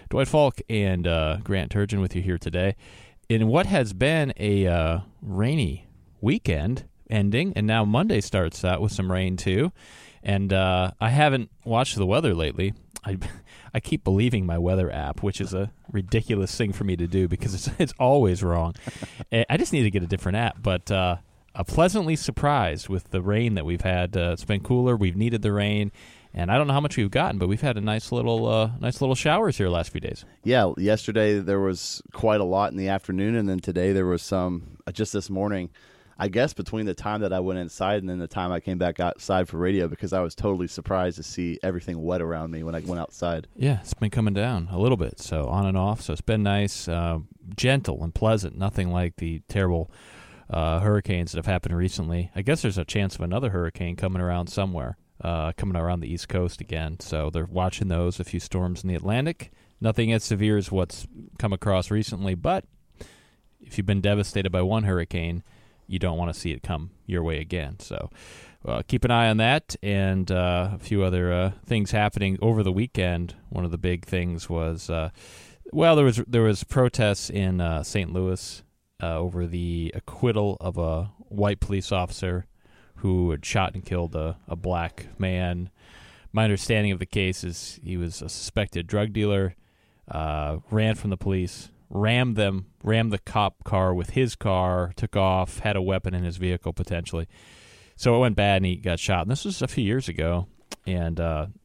Dwight Falk and Grant Turgeon with you here today in what has been a rainy weekend ending, and now Monday starts out with some rain too. And I haven't watched the weather lately. I keep believing my weather app, which is a ridiculous thing for me to do because it's always wrong. I just need to get a different app, but pleasantly surprised with the rain that we've had. It's been cooler. We've needed the rain. And I don't know how much we've gotten, but we've had a nice little showers here the last few days. Yeah, yesterday there was quite a lot in the afternoon, and then today there was some just this morning. I guess between the time that I went inside and then the time I came back outside for radio, because I was totally surprised to see everything wet around me when I went outside. Yeah, it's been coming down a little bit, so on and off. So it's been nice, gentle and pleasant, nothing like the terrible hurricanes that have happened recently. I guess there's a chance of another hurricane coming around somewhere. Coming around the East Coast again. So they're watching those, a few storms in the Atlantic. Nothing as severe as what's come across recently, but if you've been devastated by one hurricane, you don't want to see it come your way again. So keep an eye on that, and a few other things happening over the weekend. One of the big things was, there was protests in St. Louis over the acquittal of a white police officer who had shot and killed a black man. My understanding of the case is he was a suspected drug dealer, ran from the police, rammed the cop car with his car, took off, had a weapon in his vehicle potentially. So it went bad and he got shot. And this was a few years ago, and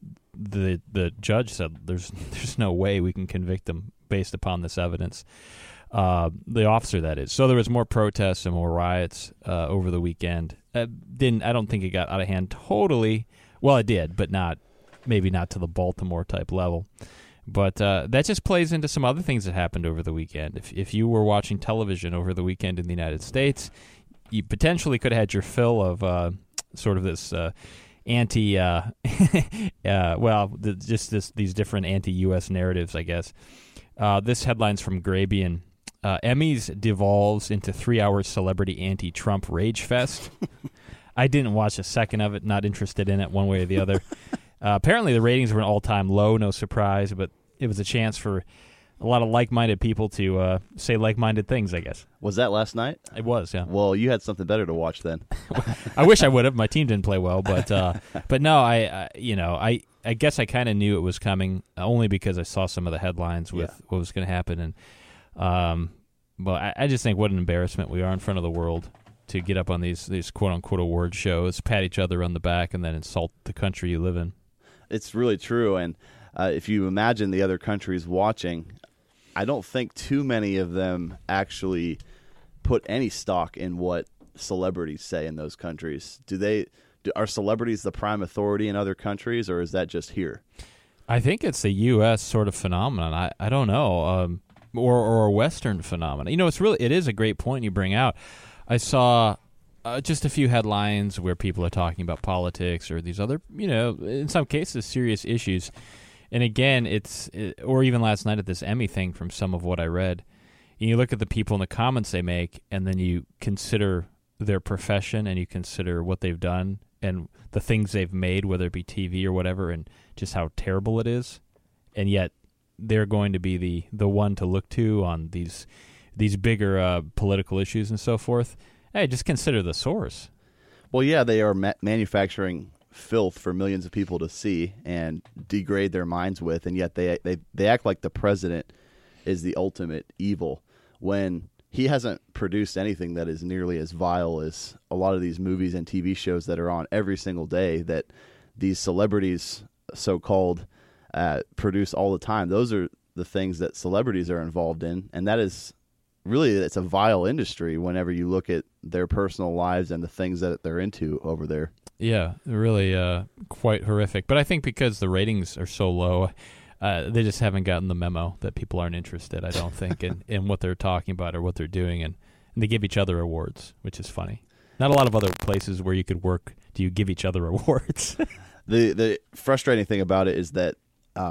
the judge said there's no way we can convict him based upon this evidence. The officer, that is. So there was more protests and more riots over the weekend. I don't think it got out of hand totally. Well, it did, but maybe not to the Baltimore type level. But that just plays into some other things that happened over the weekend. If you were watching television over the weekend in the United States, you potentially could have had your fill of sort of this these different anti-U.S. narratives, I guess. This headline's from Grabien. Emmys devolves into 3-hour celebrity anti-Trump rage fest. I didn't watch a second of it, not interested in it one way or the other. Apparently the ratings were an all-time low, no surprise, but it was a chance for a lot of like-minded people to say like-minded things, I guess. Was that last night? It was, yeah. Well, you had something better to watch then. I wish I would have. My team didn't play well, but no, I guess I kind of knew it was coming only because I saw some of the headlines with what was going to happen, and I just think what an embarrassment we are in front of the world to get up on these quote-unquote award shows, pat each other on the back, and then insult the country you live in. It's really true, and if you imagine the other countries watching, I don't think too many of them actually put any stock in what celebrities say in those countries. Are celebrities the prime authority in other countries, or is that just here? I think it's a U.S. sort of phenomenon. I don't know, or a Western phenomenon. It is a great point you bring out. I saw just a few headlines where people are talking about politics or these other, in some cases, serious issues. And again, or even last night at this Emmy thing from some of what I read, and you look at the people in the comments they make, and then you consider their profession and you consider what they've done and the things they've made, whether it be TV or whatever, and just how terrible it is. And yet they're going to be the one to look to on these bigger political issues and so forth. Hey, just consider the source. Well, yeah, they are manufacturing filth for millions of people to see and degrade their minds with, and yet they act like the president is the ultimate evil when he hasn't produced anything that is nearly as vile as a lot of these movies and TV shows that are on every single day that these celebrities, so-called, produce all the time. Those are the things that celebrities are involved in, and that is really, it's a vile industry whenever you look at their personal lives and the things that they're into over there. Yeah, really quite horrific. But I think because the ratings are so low, they just haven't gotten the memo that people aren't interested, I don't think, in what they're talking about or what they're doing. And they give each other awards, which is funny. Not a lot of other places where you could work do you give each other awards. The frustrating thing about it is that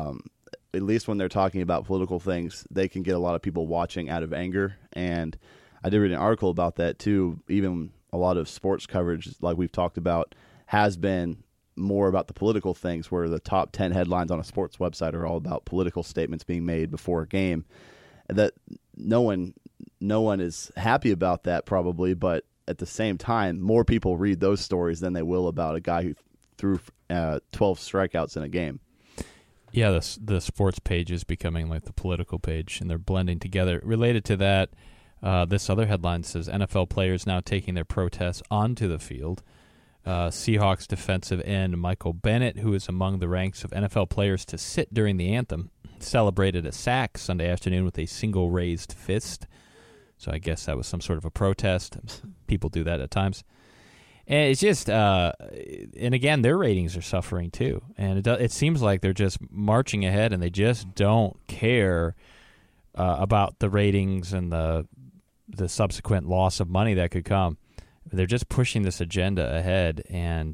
at least when they're talking about political things, they can get a lot of people watching out of anger. And I did read an article about that, too. Even a lot of sports coverage, like we've talked about, has been more about the political things, where the top 10 headlines on a sports website are all about political statements being made before a game. That no one is happy about that probably, but at the same time, more people read those stories than they will about a guy who threw 12 strikeouts in a game. Yeah, the sports page is becoming like the political page, and they're blending together. Related to that, this other headline says NFL players now taking their protests onto the field. Seahawks defensive end Michael Bennett, who is among the ranks of NFL players to sit during the anthem, celebrated a sack Sunday afternoon with a single raised fist. So I guess that was some sort of a protest. People do that at times. And it's just, and again, their ratings are suffering too. And it seems like they're just marching ahead, and they just don't care about the ratings and the subsequent loss of money that could come. They're just pushing this agenda ahead, and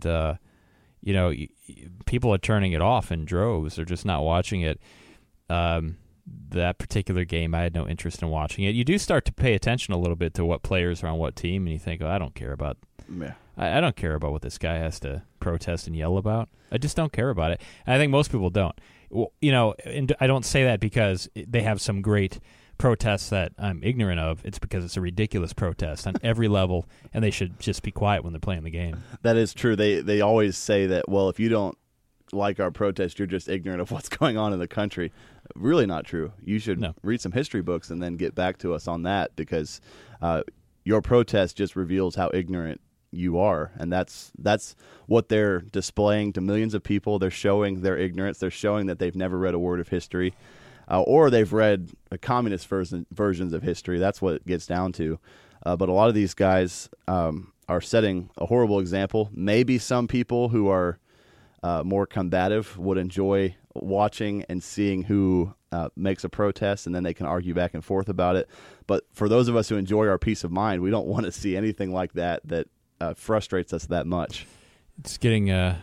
people are turning it off in droves. They're just not watching it. That particular game, I had no interest in watching it. You do start to pay attention a little bit to what players are on what team, and you think, I don't care about. Yeah. I don't care about what this guy has to protest and yell about. I just don't care about it. And I think most people don't. Well, and I don't say that because they have some great protests that I'm ignorant of. It's because it's a ridiculous protest on every level, and they should just be quiet when they're playing the game. That is true. They always say that, well, if you don't like our protest, you're just ignorant of what's going on in the country. Really not true. You should read some history books and then get back to us on that, because your protest just reveals how ignorant you are, and that's what they're displaying to millions of people. They're showing their ignorance. They're showing that they've never read a word of history, or they've read communist versions of history. That's what it gets down to. But a lot of these guys are setting a horrible example. Maybe some people who are more combative would enjoy watching and seeing who makes a protest, and then they can argue back and forth about it. But for those of us who enjoy our peace of mind, we don't want to see anything like that frustrates us that much. It's getting,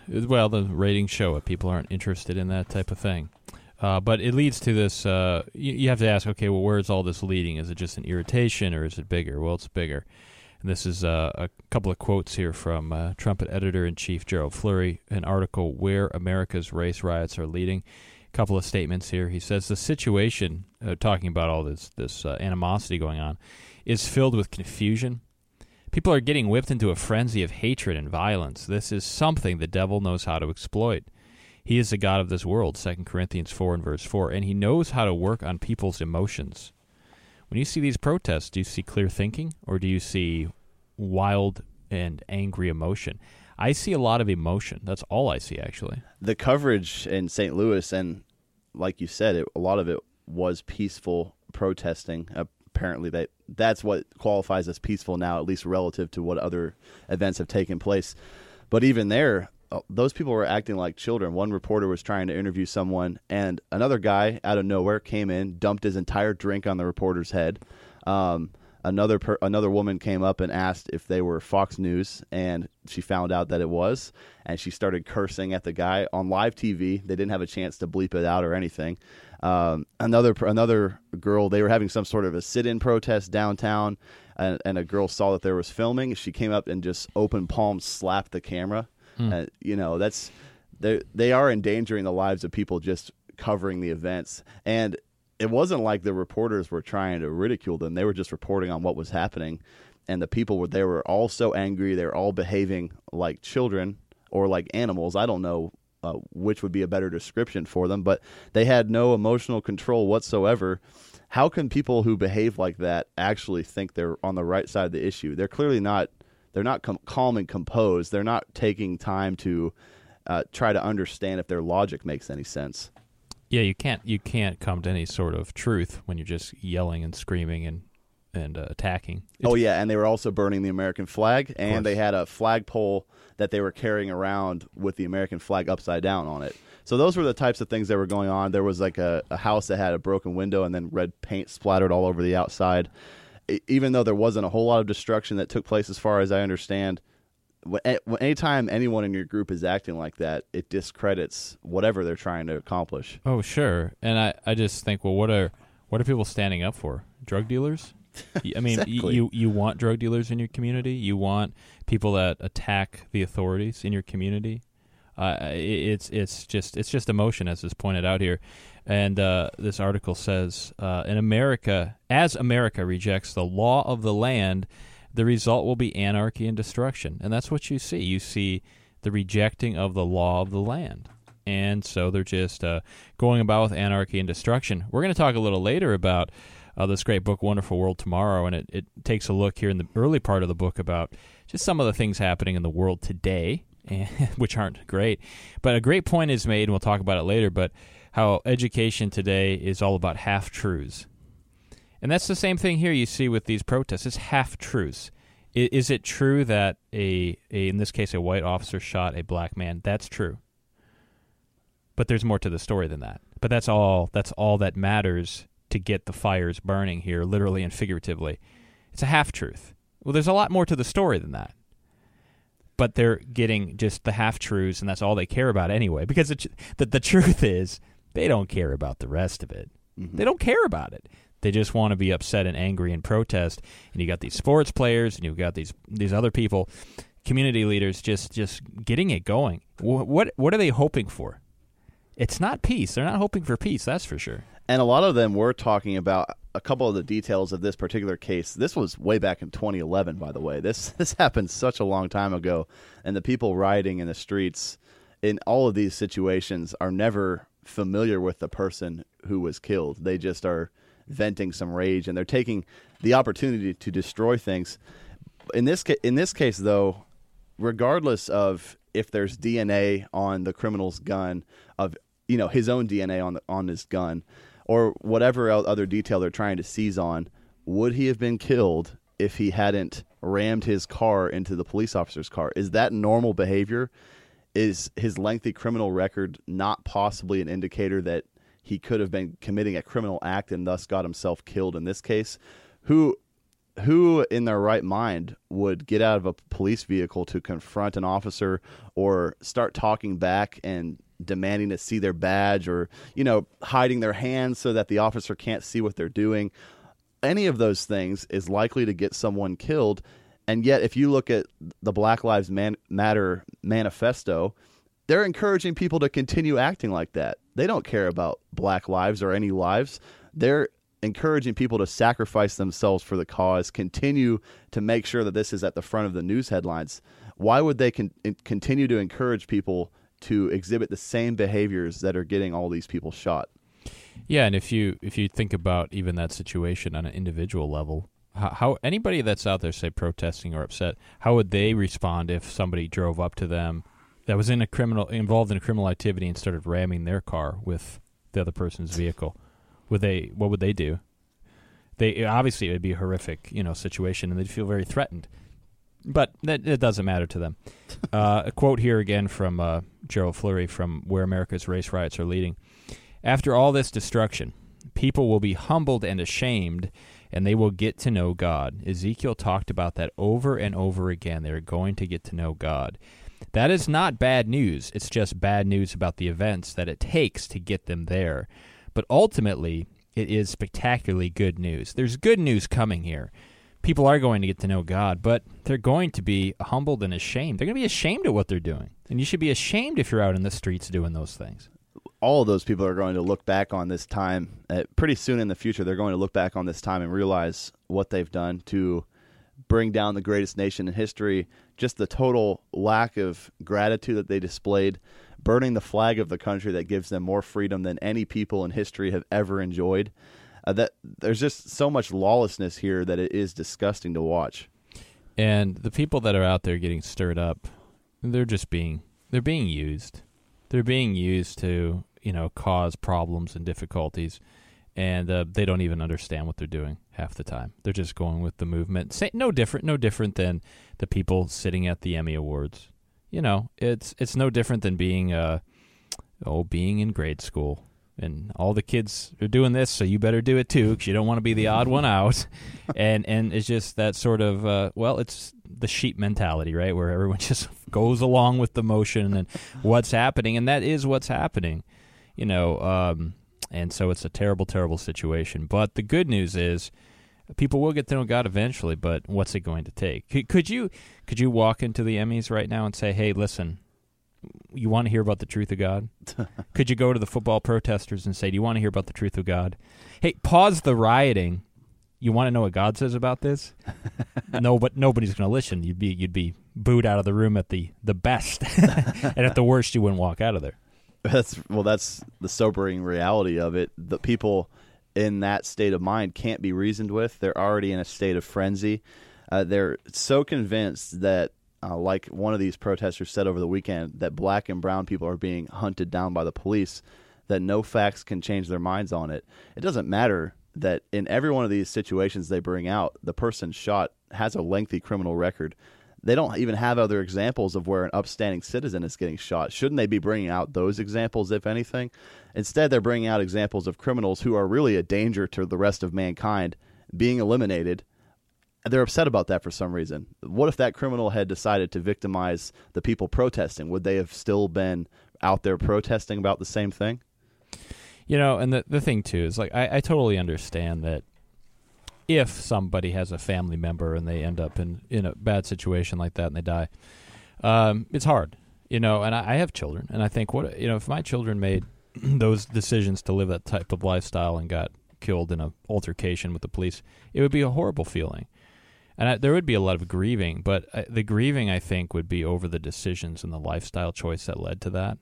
the ratings show it. People aren't interested in that type of thing. But it leads to this, you have to ask, okay, well, where is all this leading? Is it just an irritation, or is it bigger? Well, it's bigger. And this is a couple of quotes here from Trumpet Editor-in-Chief Gerald Flurry, an article, Where America's Race Riots Are Leading. A couple of statements here. He says, the situation, talking about all this animosity going on, is filled with confusion. People are getting whipped into a frenzy of hatred and violence. This is something the devil knows how to exploit. He is the God of this world, 2 Corinthians 4 and verse 4, and he knows how to work on people's emotions. When you see these protests, do you see clear thinking, or do you see wild and angry emotion? I see a lot of emotion. That's all I see, actually. The coverage in St. Louis, and like you said, a lot of it was peaceful protesting. Apparently, that's what qualifies as peaceful now, at least relative to what other events have taken place. But even there, those people were acting like children. One reporter was trying to interview someone, and another guy out of nowhere came in, dumped his entire drink on the reporter's head. Another woman came up and asked if they were Fox News, and she found out that it was, and she started cursing at the guy on live TV. They didn't have a chance to bleep it out or anything. Another girl, they were having some sort of a sit-in protest downtown, and a girl saw that there was filming. She came up and just open palm slapped the camera. They are endangering the lives of people just covering the events. And it wasn't like the reporters were trying to ridicule them. They were just reporting on what was happening. And the people were all so angry. They were all behaving like children or like animals. I don't know which would be a better description for them, but they had no emotional control whatsoever. How can people who behave like that actually think they're on the right side of the issue? They're clearly not. They're not calm and composed. They're not taking time to try to understand if their logic makes any sense. Yeah, you can't come to any sort of truth when you're just yelling and screaming and attacking. And they were also burning the American flag, and they had a flagpole that they were carrying around with the American flag upside down on it. So those were the types of things that were going on. There was like a house that had a broken window and then red paint splattered all over the outside. Even though there wasn't a whole lot of destruction that took place as far as I understand, anytime anyone in your group is acting like that, it discredits whatever they're trying to accomplish. Oh, sure. And I just think, well, what are people standing up for? Drug dealers? I mean, Exactly. you want drug dealers in your community? You want people that attack the authorities in your community? It's just emotion, as is pointed out here. And this article says, in America, as America rejects the law of the land, the result will be anarchy and destruction. And that's what you see. You see the rejecting of the law of the land. And so they're just going about with anarchy and destruction. We're going to talk a little later about this great book, Wonderful World Tomorrow, and it takes a look here in the early part of the book about just some of the things happening in the world today, which aren't great. But a great point is made, and we'll talk about it later, but how education today is all about half-truths. And that's the same thing here you see with these protests. It's half-truths. Is it true that, in this case, a white officer shot a black man? That's true. But there's more to the story than that. But that's all that matters to get the fires burning here, literally and figuratively. It's a half-truth. Well, there's a lot more to the story than that. But they're getting just the half-truths, and that's all they care about anyway. Because the truth is, they don't care about the rest of it. Mm-hmm. They don't care about it. They just want to be upset and angry and protest. And you got these sports players, and you've got these other people, community leaders, just getting it going. What are they hoping for? It's not peace. They're not hoping for peace, that's for sure. And a lot of them were talking about a couple of the details of this particular case. This was way back in 2011, by the way. This happened such a long time ago. And the people rioting in the streets in all of these situations are never familiar with the person who was killed. They just are venting some rage, and they're taking the opportunity to destroy things. In this case, though, regardless of if there's DNA on the criminal's gun, of his own DNA on his gun, or whatever other detail they're trying to seize on, would he have been killed if he hadn't rammed his car into the police officer's car? Is that normal behavior? Is his lengthy criminal record not possibly an indicator that he could have been committing a criminal act and thus got himself killed in this case? Who in their right mind would get out of a police vehicle to confront an officer or start talking back and demanding to see their badge, or hiding their hands so that the officer can't see what they're doing? Any of those things is likely to get someone killed. And yet, if you look at the Black Lives Matter manifesto, they're encouraging people to continue acting like that. They don't care about black lives or any lives. They're encouraging people to sacrifice themselves for the cause, continue to make sure that this is at the front of the news headlines. Why would they continue to encourage people to exhibit the same behaviors that are getting all these people shot? Yeah, and if you think about even that situation on an individual level, how anybody that's out there, say, protesting or upset, how would they respond if somebody drove up to them that was involved in a criminal activity and started ramming their car with the other person's vehicle? What would they do? Obviously it would be a horrific, situation, and they'd feel very threatened. But it doesn't matter to them. A quote here again from Gerald Fleury from Where America's Race Riots Are Leading. After all this destruction, people will be humbled and ashamed, and they will get to know God. Ezekiel talked about that over and over again. They're going to get to know God. That is not bad news. It's just bad news about the events that it takes to get them there. But ultimately, it is spectacularly good news. There's good news coming here. People are going to get to know God, but they're going to be humbled and ashamed. They're going to be ashamed of what they're doing. And you should be ashamed if you're out in the streets doing those things. All of those people are going to look back on this time. Pretty soon in the future, they're going to look back on this time and realize what they've done to bring down the greatest nation in history, just the total lack of gratitude that they displayed, burning the flag of the country that gives them more freedom than any people in history have ever enjoyed. That there's just so much lawlessness here that it is disgusting to watch. And the people that are out there getting stirred up, they're being used. They're being used to, cause problems and difficulties, and they don't even understand what they're doing half the time. They're just going with the movement. No different than the people sitting at the Emmy Awards. It's no different than being in grade school. And all the kids are doing this, so you better do it too, because you don't want to be the odd one out. And it's just that sort of, it's the sheep mentality, right, where everyone just goes along with the motion and what's happening, and that is what's happening, and so it's a terrible, terrible situation. But the good news is people will get to know God eventually, but what's it going to take? Could you walk into the Emmys right now and say, hey, listen, you want to hear about the truth of God? Could you go to the football protesters and say, do you want to hear about the truth of God? Hey, pause the rioting. You want to know what God says about this? No, but nobody's going to listen. You'd be booed out of the room at the best, and at the worst, you wouldn't walk out of there. That's the sobering reality of it. The people in that state of mind can't be reasoned with. They're already in a state of frenzy. They're so convinced that, like one of these protesters said over the weekend, that black and brown people are being hunted down by the police, that no facts can change their minds on it. It doesn't matter that in every one of these situations they bring out, the person shot has a lengthy criminal record. They don't even have other examples of where an upstanding citizen is getting shot. Shouldn't they be bringing out those examples, if anything? Instead, they're bringing out examples of criminals who are really a danger to the rest of mankind being eliminated. They're upset about that for some reason. What if that criminal had decided to victimize the people protesting? Would they have still been out there protesting about the same thing? You know, and the thing, too, is like I totally understand that if somebody has a family member and they end up in a bad situation like that and they die, it's hard, you know, and I have children, and I think, if my children made those decisions to live that type of lifestyle and got killed in an altercation with the police, it would be a horrible feeling. And there would be a lot of grieving, but the grieving, I think, would be over the decisions and the lifestyle choice that led to that.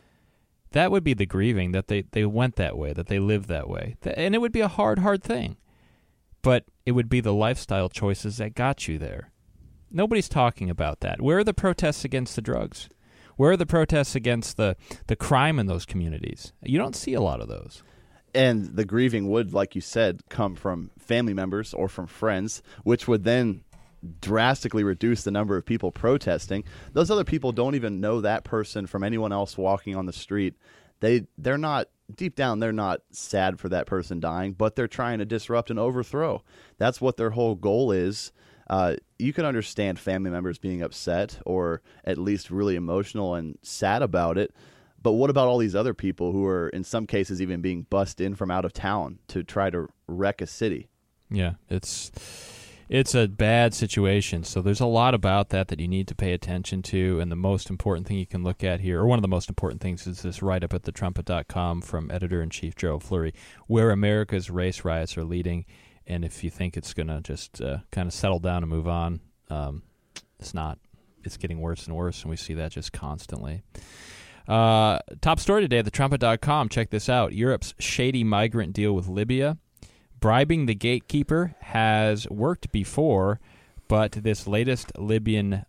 That would be the grieving, that they went that way, that they lived that way. And it would be a hard thing. But it would be the lifestyle choices that got you there. Nobody's talking about that. Where are the protests against the drugs? Where are the protests against the crime in those communities? You don't see a lot of those. And the grieving would, like you said, come from family members or from friends, which would then drastically reduce the number of people protesting. Those other people don't even know that person from anyone else walking on the street. They're not, deep down, they're not sad for that person dying, but they're trying to disrupt and overthrow. That's what their whole goal is. You can understand family members being upset or at least really emotional and sad about it. But what about all these other people who are, in some cases, even being bussed in from out of town to try to wreck a city? Yeah, it's a bad situation. So there's a lot about that you need to pay attention to. And the most important thing you can look at here, or one of the most important things, is this write-up at thetrumpet.com from Editor-in-Chief Gerald Fleury, where America's race riots are leading. And if you think it's going to just kind of settle down and move on, it's not. It's getting worse and worse, and we see that just constantly. Top story today at thetrumpet.com. Check this out. Europe's shady migrant deal with Libya. Bribing the gatekeeper has worked before, but this latest Libyan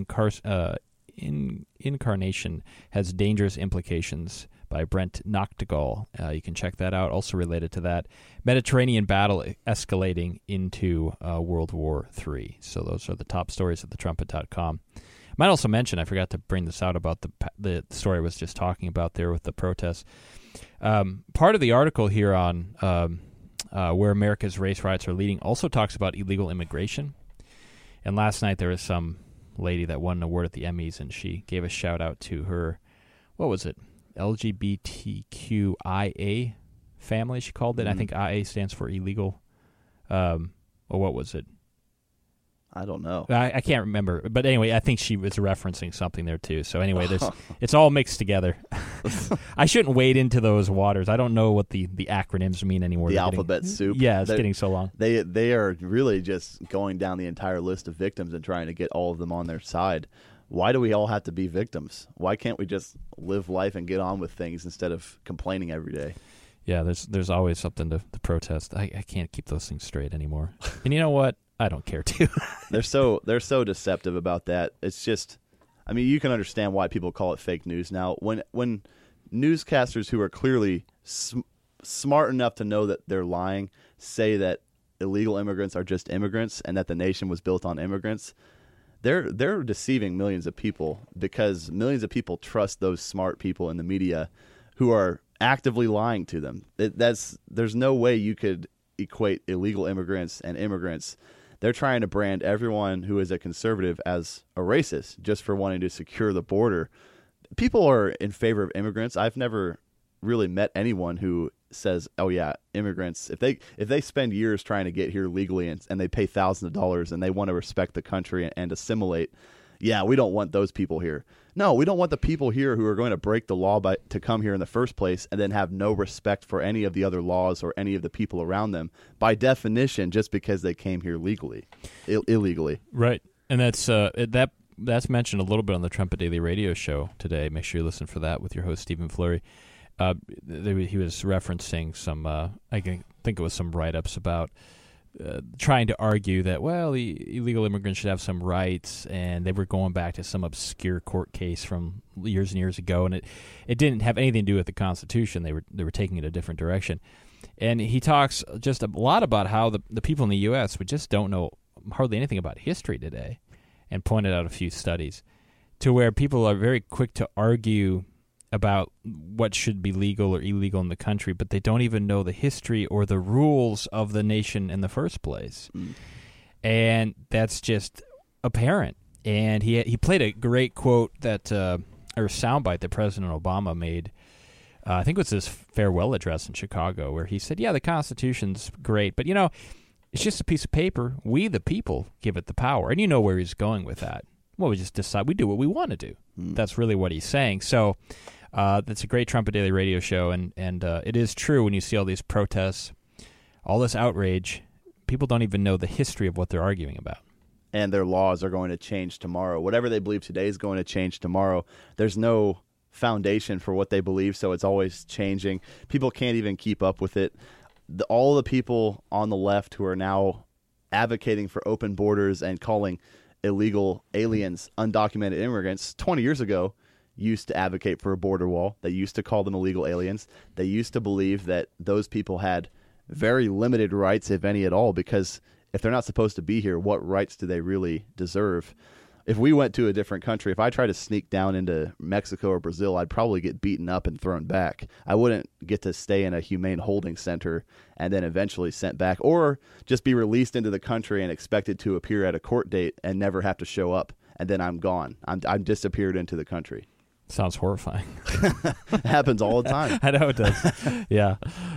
incarnation has dangerous implications, by Brent Noctegal. You can check that out. Also related to that, Mediterranean battle escalating into World War III. So those are the top stories at thetrumpet.com. Might also mention, I forgot to bring this out about the story I was just talking about there with the protests. Part of the article here on where America's race riots are leading also talks about illegal immigration. And last night there was some lady that won an award at the Emmys, and she gave a shout out to her, what was it, LGBTQIA family, she called it. Mm-hmm. I think IA stands for illegal, or what was it? I don't know. I can't remember. But anyway, I think she was referencing something there too. So anyway, it's all mixed together. I shouldn't wade into those waters. I don't know what the acronyms mean anymore. The alphabet soup. Yeah, it's getting so long. They are really just going down the entire list of victims and trying to get all of them on their side. Why do we all have to be victims? Why can't we just live life and get on with things instead of complaining every day? Yeah, there's always something to protest. I can't keep those things straight anymore. And you know what? I don't care to. They're so deceptive about that. It's just, I mean, you can understand why people call it fake news now. When newscasters who are clearly smart enough to know that they're lying say that illegal immigrants are just immigrants and that the nation was built on immigrants, they're deceiving millions of people, because millions of people trust those smart people in the media who are actively lying to them. There's no way you could equate illegal immigrants and immigrants. They're trying to brand everyone who is a conservative as a racist just for wanting to secure the border. People are in favor of immigrants. I've never really met anyone who says, "Oh yeah, immigrants, if they spend years trying to get here legally and they pay thousands of dollars and they want to respect the country and assimilate, yeah, we don't want those people here. No, we don't want the people here who are going to break the law to come here in the first place and then have no respect for any of the other laws or any of the people around them, by definition, just because they came here legally, illegally. Right. And that's mentioned a little bit on the Trumpet Daily Radio show today. Make sure you listen for that with your host, Stephen Fleury. He was referencing some, I think it was some write-ups about trying to argue that, well, illegal immigrants should have some rights, and they were going back to some obscure court case from years and years ago, and it didn't have anything to do with the Constitution. They were taking it a different direction. And he talks just a lot about how the people in the U.S. would just don't know hardly anything about history today, and pointed out a few studies to where people are very quick to argue about what should be legal or illegal in the country, but they don't even know the history or the rules of the nation in the first place. And that's just apparent. And he played a great quote that or soundbite that President Obama made. I think it was his farewell address in Chicago, where he said, yeah, the Constitution's great, but it's just a piece of paper. We, the people, give it the power. And you know where he's going with that. Well, we just decide we do what we want to do. That's really what he's saying. So that's a great Trumpet Daily Radio show, and it is true when you see all these protests, all this outrage, people don't even know the history of what they're arguing about. And their laws are going to change tomorrow. Whatever they believe today is going to change tomorrow. There's no foundation for what they believe, so it's always changing. People can't even keep up with it. All the people on the left who are now advocating for open borders and calling illegal aliens undocumented immigrants 20 years ago used to advocate for a border wall. They used to call them illegal aliens. They used to believe that those people had very limited rights, if any at all, because if they're not supposed to be here, what rights do they really deserve? If we went to a different country, if I tried to sneak down into Mexico or Brazil, I'd probably get beaten up and thrown back. I wouldn't get to stay in a humane holding center and then eventually sent back, or just be released into the country and expected to appear at a court date and never have to show up, and then I'm gone. I'm disappeared into the country. Sounds horrifying. It happens all the time. I know it does. Yeah.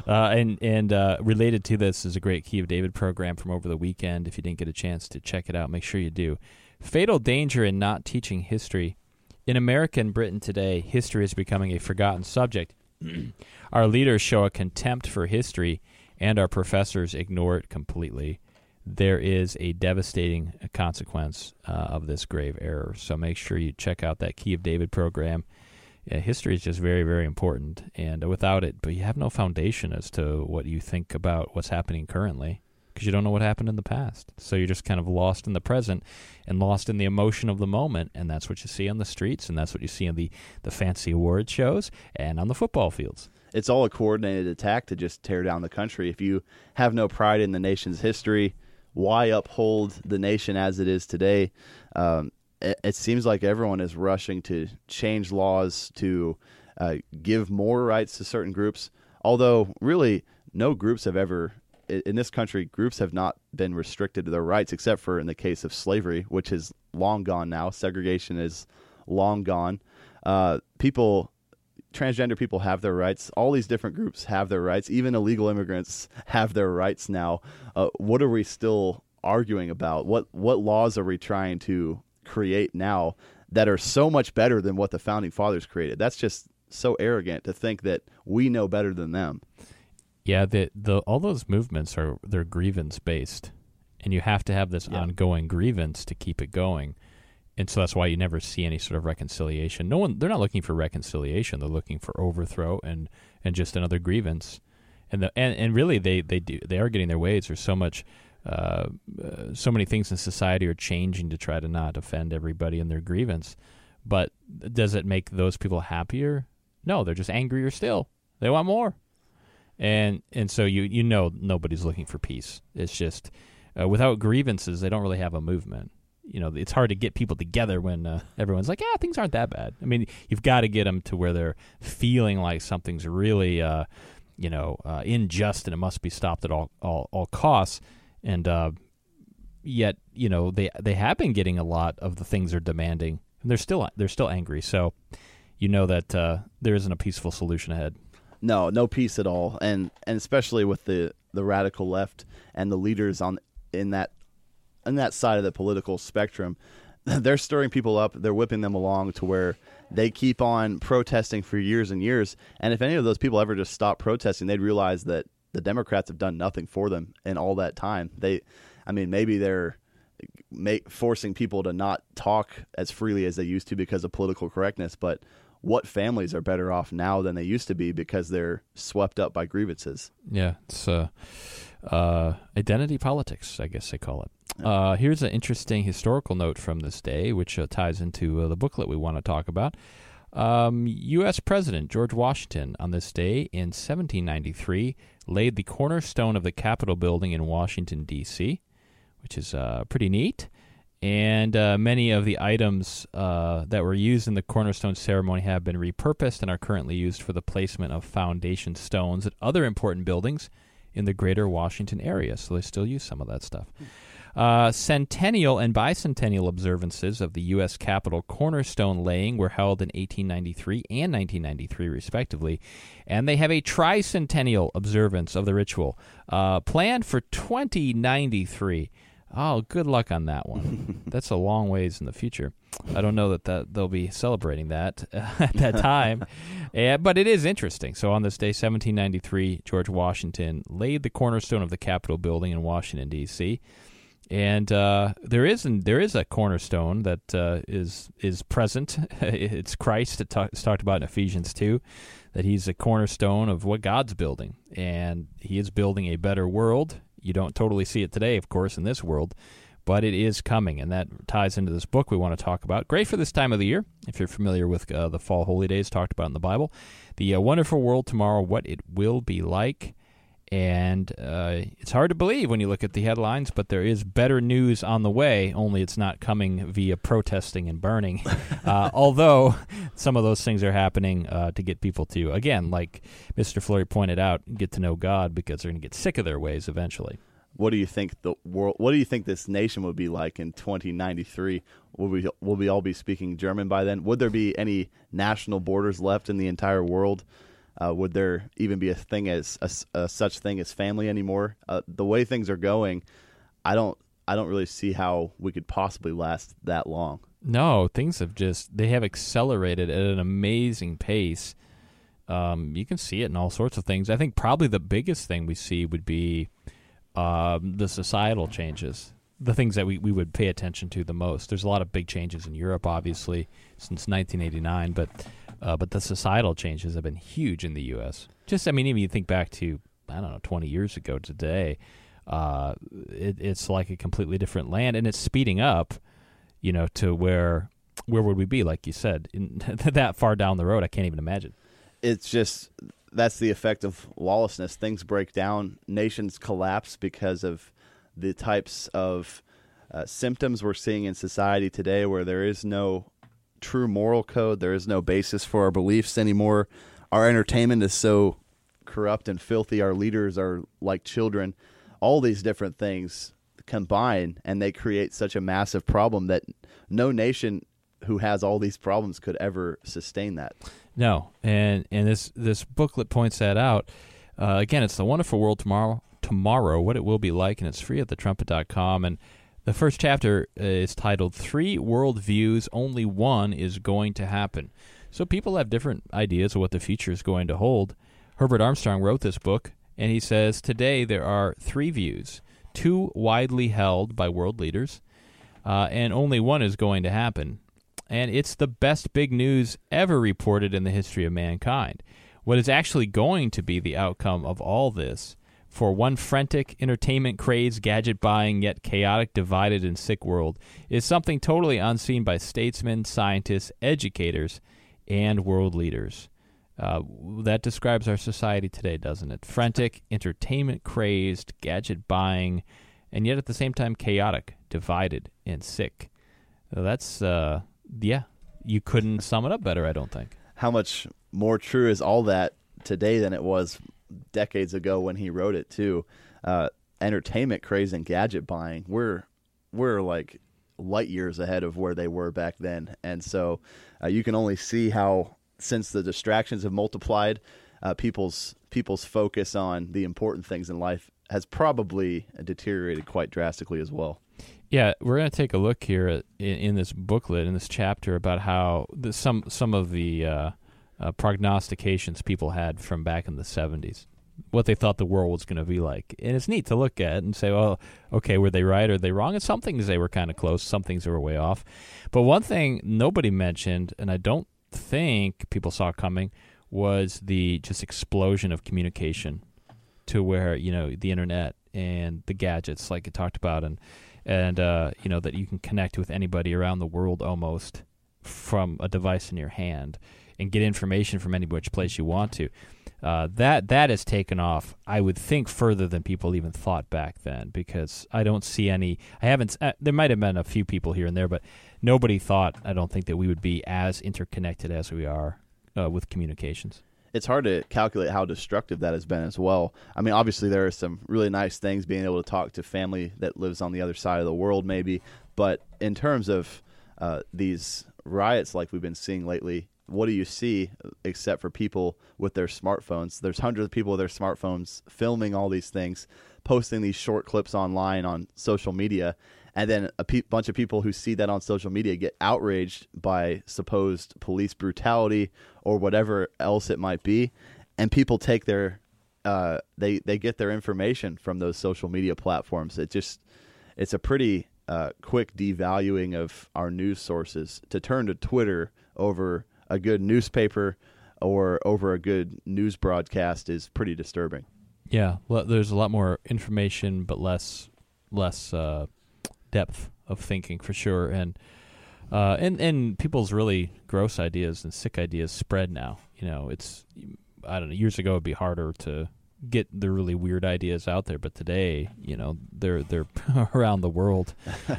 And related to this is a great Key of David program from over the weekend. If you didn't get a chance to check it out, make sure you do. Fatal danger in not teaching history. In America and Britain today, history is becoming a forgotten subject. Our leaders show a contempt for history, and our professors ignore it completely. There is a devastating consequence of this grave error. So make sure you check out that Key of David program. Yeah, history is just very, very important, and without it, but you have no foundation as to what you think about what's happening currently, because you don't know what happened in the past. So you're just kind of lost in the present and lost in the emotion of the moment, and that's what you see on the streets, and that's what you see in the fancy award shows and on the football fields. It's all a coordinated attack to just tear down the country. If you have no pride in the nation's history, why uphold the nation as it is today? It seems like everyone is rushing to change laws to give more rights to certain groups, although really no groups have ever, in this country, groups have not been restricted to their rights except for in the case of slavery, which is long gone now. Segregation is long gone. Transgender people have their rights. All these different groups have their rights. Even illegal immigrants have their rights now. What are we still arguing about? What laws are we trying to create now that are so much better than what the Founding Fathers created? That's just so arrogant to think that we know better than them. Yeah, all those movements they're grievance based, and you have to have this ongoing grievance to keep it going. And so that's why you never see any sort of reconciliation. They're not looking for reconciliation. They're looking for overthrow and just another grievance. And really they are getting their ways. There's so much, so many things in society are changing to try to not offend everybody in their grievance. But does it make those people happier? No, they're just angrier still. They want more. And so you know nobody's looking for peace. It's just without grievances, they don't really have a movement. You know, it's hard to get people together when everyone's like, yeah, things aren't that bad. I mean, you've got to get them to where they're feeling like something's really, unjust and it must be stopped at all costs. And yet, you know, they have been getting a lot of the things they're demanding, and they're still angry. So, you know that there isn't a peaceful solution ahead. No peace at all, and especially with the radical left and the leaders in that side of the political spectrum, they're stirring people up. They're whipping them along to where they keep on protesting for years and years. And if any of those people ever just stop protesting, they'd realize that the Democrats have done nothing for them in all that time. Maybe they're forcing people to not talk as freely as they used to because of political correctness, but what families are better off now than they used to be because they're swept up by grievances? Yeah, it's identity politics, I guess they call it. Here's an interesting historical note from this day, which ties into the booklet we want to talk about. U.S. President George Washington, on this day in 1793, laid the cornerstone of the Capitol building in Washington, D.C., which is pretty neat. And many of the items that were used in the cornerstone ceremony have been repurposed and are currently used for the placement of foundation stones at other important buildings in the greater Washington area. So they still use some of that stuff. Centennial and bicentennial observances of the U.S. Capitol cornerstone laying were held in 1893 and 1993, respectively. And they have a tricentennial observance of the ritual planned for 2093. Oh, good luck on that one. That's a long ways in the future. I don't know that they'll be celebrating that at that time. But it is interesting. So on this day, 1793, George Washington laid the cornerstone of the Capitol building in Washington, D.C., and there is a cornerstone that is present. It's Christ. It's talked about in Ephesians 2, that he's a cornerstone of what God's building, and he is building a better world. You don't totally see it today, of course, in this world, but it is coming, and that ties into this book we want to talk about. Great for this time of the year, if you're familiar with the fall holy days talked about in the Bible. The wonderful world tomorrow, what it will be like. And it's hard to believe when you look at the headlines, but there is better news on the way, only it's not coming via protesting and burning. Although some of those things are happening to get people to, again, like Mr. Fleury pointed out, get to know God, because they're going to get sick of their ways eventually. What do you think what do you think this nation would be like in 2093? Will we all be speaking German by then? Would there be any national borders left in the entire world? Would there even be such thing as family anymore? The way things are going, I don't really see how we could possibly last that long. No, things they have accelerated at an amazing pace. You can see it in all sorts of things. I think probably the biggest thing we see would be the societal changes, the things that we would pay attention to the most. There's a lot of big changes in Europe, obviously, since 1989, but the societal changes have been huge in the U.S. Even you think back to, 20 years ago today, it's like a completely different land, and it's speeding up, to where would we be, like you said, that far down the road? I can't even imagine. It's just, that's the effect of lawlessness. Things break down, nations collapse because of the types of symptoms we're seeing in society today, where there is no true moral code. There is no basis for our beliefs anymore. Our entertainment is so corrupt and filthy. Our leaders are like children. All these different things combine, and they create such a massive problem that no nation who has all these problems could ever sustain that. No, and this booklet points that out. Again, it's The Wonderful World Tomorrow, what it will be like, and it's free at thetrumpet.com. And the first chapter is titled 3 Worldviews, Only One is Going to Happen. So people have different ideas of what the future is going to hold. Herbert Armstrong wrote this book, and he says, today there are 3 views, 2 widely held by world leaders, and only one is going to happen. And it's the best big news ever reported in the history of mankind. What is actually going to be the outcome of all this for one frantic, entertainment-crazed, gadget-buying, yet chaotic, divided, and sick world is something totally unseen by statesmen, scientists, educators, and world leaders. That describes our society today, doesn't it? Frantic, entertainment-crazed, gadget-buying, and yet at the same time chaotic, divided, and sick. That's, you couldn't sum it up better, I don't think. How much more true is all that today than it was decades ago when he wrote it too? Entertainment craze and gadget buying, we're like light years ahead of where they were back then, and so you can only see how, since the distractions have multiplied, people's focus on the important things in life has probably deteriorated quite drastically as well. Yeah, we're going to take a look here in this booklet, in this chapter, about how some of the prognostications people had from back in the 70s, what they thought the world was going to be like. And it's neat to look at and say, well, okay, were they right or were they wrong? And some things they were kind of close, some things they were way off. But one thing nobody mentioned, and I don't think people saw coming, was the just explosion of communication to where, the internet and the gadgets like it talked about, and that you can connect with anybody around the world almost from a device in your hand and get information from any which place you want to. That has taken off, I would think, further than people even thought back then, because I don't see any. I haven't. There might have been a few people here and there, but nobody thought, I don't think, that we would be as interconnected as we are with communications. It's hard to calculate how destructive that has been as well. I mean, obviously there are some really nice things, being able to talk to family that lives on the other side of the world maybe, but in terms of these riots like we've been seeing lately, what do you see except for people with their smartphones? There's hundreds of people with their smartphones filming all these things, posting these short clips online on social media, and then a bunch of people who see that on social media get outraged by supposed police brutality or whatever else it might be, and people take their they get their information from those social media platforms. It's a pretty quick devaluing of our news sources to turn to Twitter over a good newspaper or over a good news broadcast is pretty disturbing. Yeah, well, there's a lot more information, but less depth of thinking for sure, and people's really gross ideas and sick ideas spread now. It's, I don't know, years ago it'd be harder to get the really weird ideas out there, but today, they're around the world.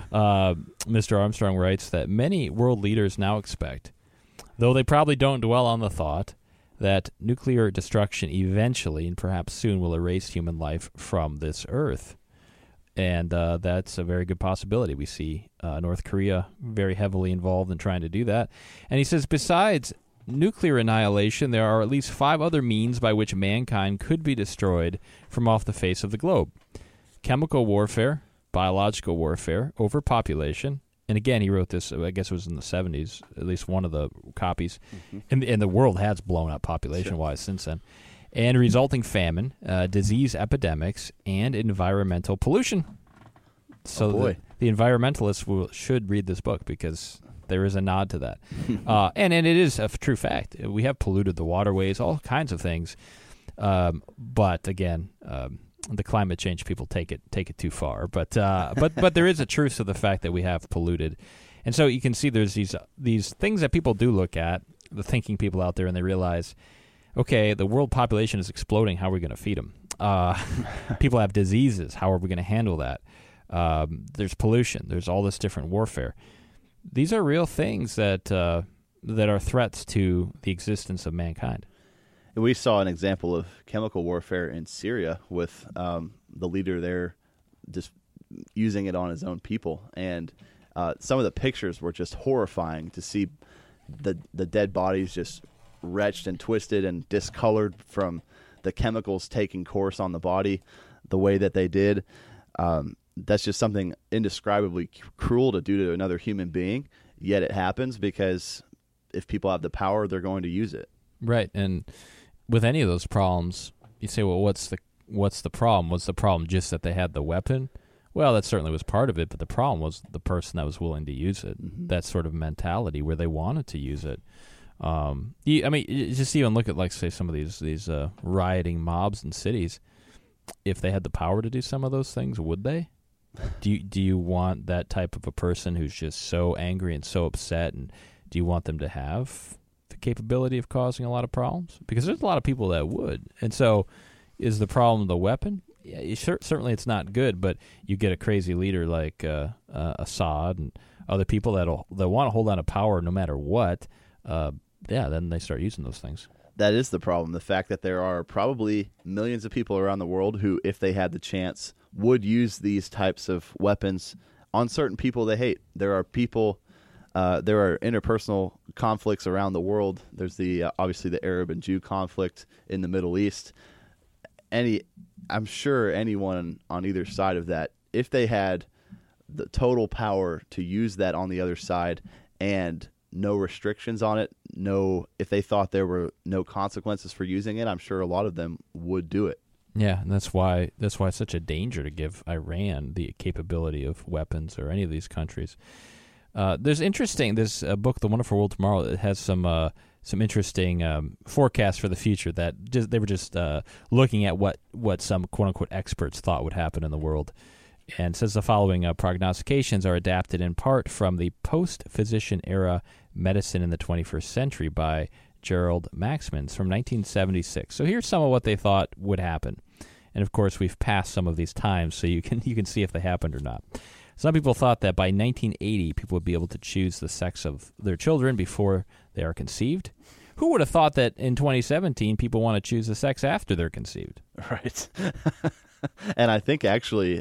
Mr. Armstrong writes that many world leaders now expect, though they probably don't dwell on the thought, that nuclear destruction eventually and perhaps soon will erase human life from this earth. And that's a very good possibility. We see North Korea very heavily involved in trying to do that. And he says, besides nuclear annihilation, there are at least 5 other means by which mankind could be destroyed from off the face of the globe. Chemical warfare, biological warfare, overpopulation. And again, he wrote this, I guess it was in the 70s, at least one of the copies. Mm-hmm. And the world has blown up population-wise since then. And resulting famine, disease epidemics, and environmental pollution. So the environmentalists should read this book, because there is a nod to that. And it is a true fact. We have polluted the waterways, all kinds of things. But again, the climate change people take it too far. But there is a truth to the fact that we have polluted. And so you can see there's these things that people do look at, the thinking people out there, and they realize, okay, the world population is exploding. How are we going to feed them? People have diseases. How are we going to handle that? There's pollution. There's all this different warfare. These are real things that are threats to the existence of mankind. We saw an example of chemical warfare in Syria with the leader there just using it on his own people. And some of the pictures were just horrifying to see the dead bodies just wretched and twisted and discolored from the chemicals taking course on the body the way that they did. That's just something indescribably cruel to do to another human being, yet it happens because if people have the power, they're going to use it. Right, and with any of those problems, you say, well, what's the problem? Was the problem just that they had the weapon? Well, that certainly was part of it, but the problem was the person that was willing to use it, that sort of mentality where they wanted to use it. I mean, just even look at, like, say, some of these rioting mobs in cities. If they had the power to do some of those things, would they? Do you want that type of a person who's just so angry and so upset, and do you want them to have the capability of causing a lot of problems? Because there's a lot of people that would. And so is the problem the weapon? Yeah, certainly it's not good, but you get a crazy leader like Assad and other people that want to hold on to power no matter what. Then they start using those things. That is the problem. The fact that there are probably millions of people around the world who, if they had the chance, would use these types of weapons on certain people they hate. There are people, there are interpersonal conflicts around the world. There's obviously the Arab and Jew conflict in the Middle East. I'm sure anyone on either side of that, if they had the total power to use that on the other side, and no restrictions on it. No, if they thought there were no consequences for using it, I'm sure a lot of them would do it. Yeah, and that's why it's such a danger to give Iran the capability of weapons or any of these countries. There's book, The Wonderful World Tomorrow. It has some interesting forecasts for the future that they were just looking at what some quote unquote experts thought would happen in the world. And says the following prognostications are adapted in part from the post-physician era Medicine in the 21st Century by Gerald Maxmans from 1976. So here's some of what they thought would happen. And of course, we've passed some of these times, so you can see if they happened or not. Some people thought that by 1980, people would be able to choose the sex of their children before they are conceived. Who would have thought that in 2017, people want to choose the sex after they're conceived? Right. And I think actually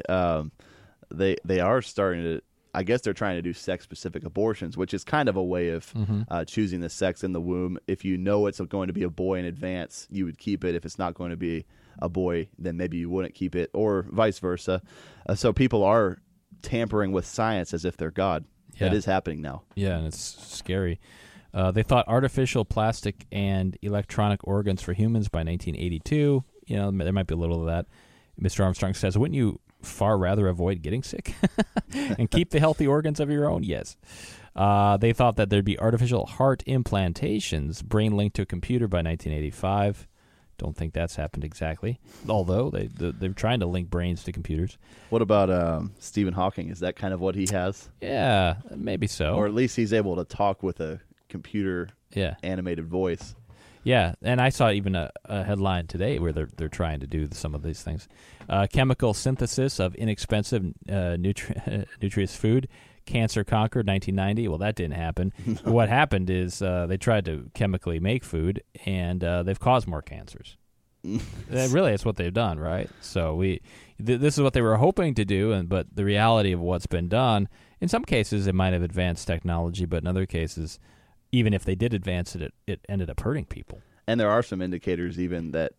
they are starting to, I guess they're trying to do sex-specific abortions, which is kind of a way of choosing the sex in the womb. If you know it's going to be a boy in advance, you would keep it. If it's not going to be a boy, then maybe you wouldn't keep it, or vice versa. So people are tampering with science as if they're God. Yeah. That is happening now. Yeah, and it's scary. They thought artificial plastic and electronic organs for humans by 1982. You know, there might be a little of that. Mr. Armstrong says, wouldn't you far rather avoid getting sick and keep the healthy organs of your own? Yes. They thought that there'd be artificial heart implantations, brain linked to a computer by 1985. Don't think that's happened exactly, although they're trying to link brains to computers. What about Stephen Hawking? Is that kind of what he has? Yeah, maybe so. Or at least he's able to talk with a computer animated voice. Yeah, and I saw even a headline today where they're trying to do some of these things. Chemical synthesis of inexpensive nutritious food. Cancer conquered 1990. Well, that didn't happen. What happened is they tried to chemically make food, and they've caused more cancers. Really, that's what they've done, right? So this is what they were hoping to do, but the reality of what's been done, in some cases it might have advanced technology, but in other cases, even if they did advance it, it ended up hurting people. And there are some indicators even that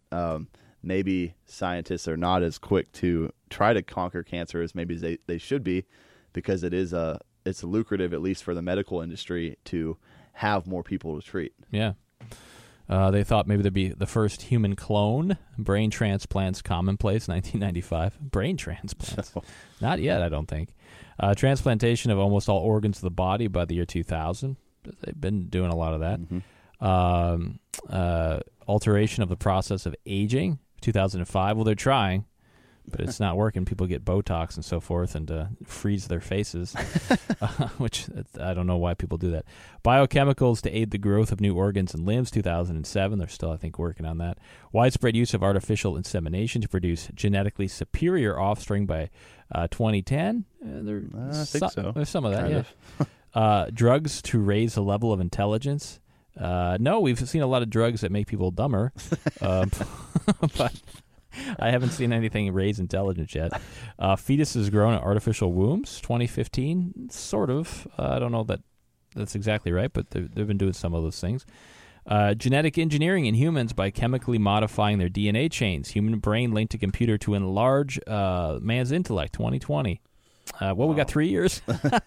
maybe scientists are not as quick to try to conquer cancer as maybe they should be, because it's lucrative, at least for the medical industry, to have more people to treat. Yeah. They thought maybe there'd be the first human clone. Brain transplants commonplace, 1995. Brain transplants. Not yet, I don't think. Transplantation of almost all organs of the body by the year 2000. They've been doing a lot of that. Mm-hmm. Alteration of the process of aging, 2005. Well, they're trying, but it's not working. People get Botox and so forth and freeze their faces, which I don't know why people do that. Biochemicals to aid the growth of new organs and limbs, 2007. They're still, I think, working on that. Widespread use of artificial insemination to produce genetically superior offspring by 2010. I think so. There's some of that, yeah. Drugs to raise the level of intelligence. No, we've seen a lot of drugs that make people dumber, but I haven't seen anything raise intelligence yet. Fetuses grown in artificial wombs, 2015, sort of. I don't know that that's exactly right, but they've been doing some of those things. Genetic engineering in humans by chemically modifying their DNA chains. Human brain linked to computer to enlarge man's intellect, 2020. We got 3 years?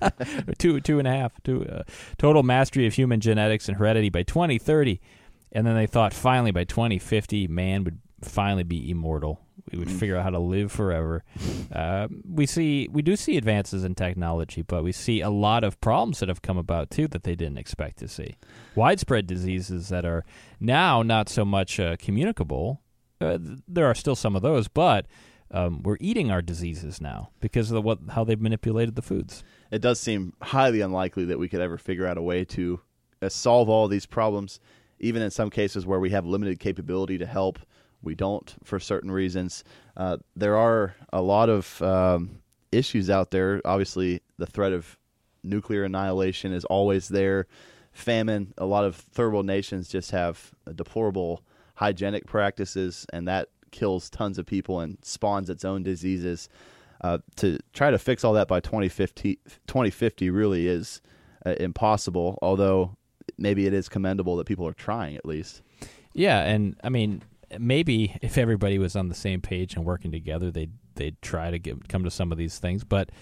2.5. Total mastery of human genetics and heredity by 2030. And then they thought finally by 2050, man would finally be immortal. We would figure out how to live forever. We do see advances in technology, but we see a lot of problems that have come about too that they didn't expect to see. Widespread diseases that are now not so much communicable. There are still some of those, but we're eating our diseases now because of how they've manipulated the foods. It does seem highly unlikely that we could ever figure out a way to solve all these problems, even in some cases where we have limited capability to help. We don't for certain reasons. There are a lot of issues out there. Obviously, the threat of nuclear annihilation is always there. Famine, a lot of third world nations just have deplorable hygienic practices, and that kills tons of people and spawns its own diseases. To try to fix all that by 2050 really is impossible, although maybe it is commendable that people are trying at least. Yeah, and I mean, maybe if everybody was on the same page and working together, they'd try to come to some of these things. But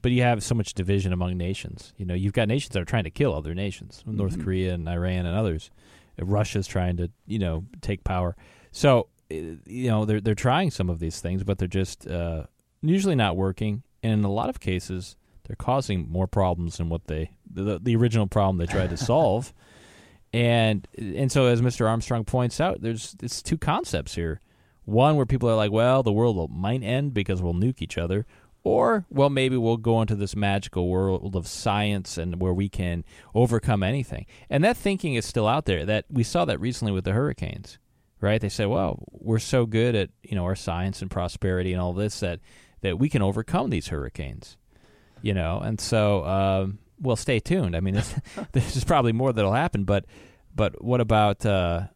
but you have so much division among nations. You've got nations that are trying to kill other nations, North Korea and Iran and others. Russia's trying to, take power. So, they're trying some of these things, but they're just usually not working. And in a lot of cases, they're causing more problems than what the original problem they tried to solve. And so, as Mr. Armstrong points out, it's two concepts here. One where people are like, well, the world might end because we'll nuke each other. Or, well, maybe we'll go into this magical world of science and where we can overcome anything. And that thinking is still out there. That we saw that recently with the hurricanes, right? They say, well, we're so good at our science and prosperity and all this that we can overcome these hurricanes, And so, well, stay tuned. I mean, there's probably more that'll happen. But what about the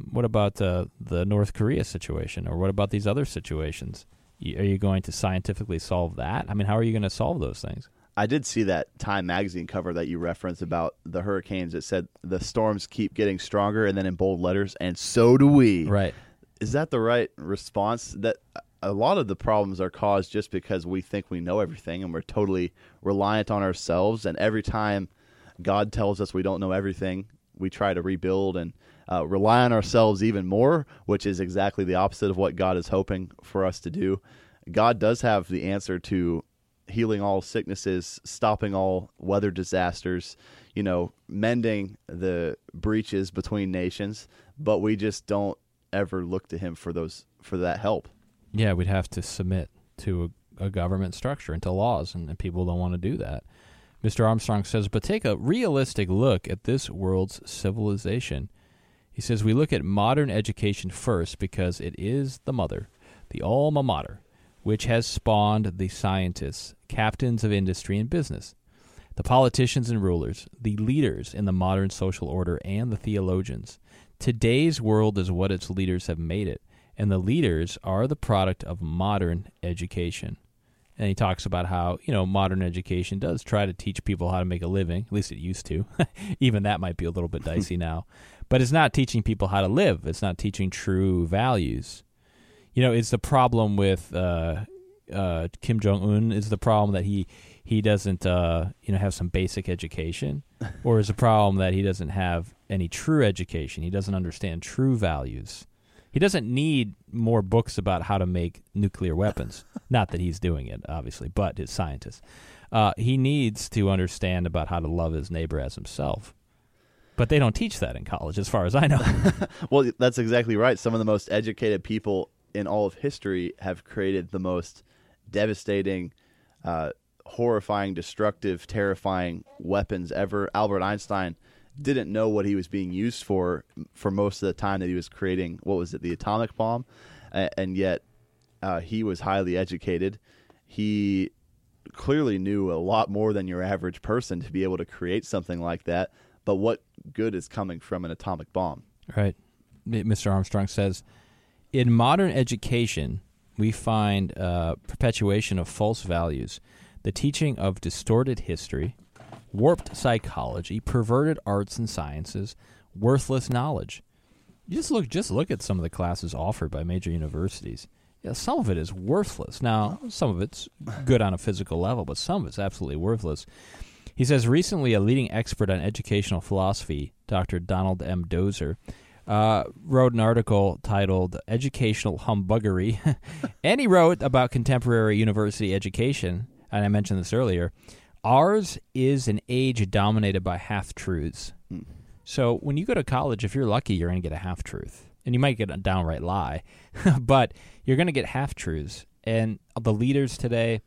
North Korea situation, or what about these other situations? Are you going to scientifically solve that? I mean, how are you going to solve those things? I did see that Time magazine cover that you referenced about the hurricanes. It said the storms keep getting stronger, and then in bold letters, and so do we. Right. Is that the right response? That a lot of the problems are caused just because we think we know everything, and we're totally reliant on ourselves. And every time God tells us we don't know everything, we try to rebuild and rely on ourselves even more, which is exactly the opposite of what God is hoping for us to do. God does have the answer to healing all sicknesses, stopping all weather disasters, mending the breaches between nations, but we just don't ever look to him for that help. Yeah, we'd have to submit to a government structure and to laws, and people don't want to do that. Mr. Armstrong says, but take a realistic look at this world's civilization. He says, we look at modern education first because it is the mother, the alma mater, which has spawned the scientists, captains of industry and business, the politicians and rulers, the leaders in the modern social order, and the theologians. Today's world is what its leaders have made it, and the leaders are the product of modern education. And he talks about how, modern education does try to teach people how to make a living. At least it used to. Even that might be a little bit dicey now. But it's not teaching people how to live. It's not teaching true values. It's the problem with Kim Jong-un is the problem that he doesn't, have some basic education? Or is the problem that he doesn't have any true education? He doesn't understand true values. He doesn't need more books about how to make nuclear weapons. Not that he's doing it, obviously, but his scientists. He needs to understand about how to love his neighbor as himself. But they don't teach that in college, as far as I know. Well, that's exactly right. Some of the most educated people in all of history have created the most devastating, horrifying, destructive, terrifying weapons ever. Albert Einstein didn't know what he was being used for most of the time that he was creating, the atomic bomb, and yet he was highly educated. He clearly knew a lot more than your average person to be able to create something like that, but what good is coming from an atomic bomb? Right. Mr. Armstrong says, in modern education, we find perpetuation of false values, the teaching of distorted history, warped psychology, perverted arts and sciences, worthless knowledge. Just look at some of the classes offered by major universities. Yeah, some of it is worthless. Now, some of it's good on a physical level, but some of it's absolutely worthless. He says, recently a leading expert on educational philosophy, Dr. Donald M. Dozer, wrote an article titled Educational Humbuggery, and he wrote about contemporary university education, and I mentioned this earlier. Ours is an age dominated by half-truths. So when you go to college, if you're lucky, you're going to get a half-truth. And you might get a downright lie, but you're going to get half-truths. And the leaders today,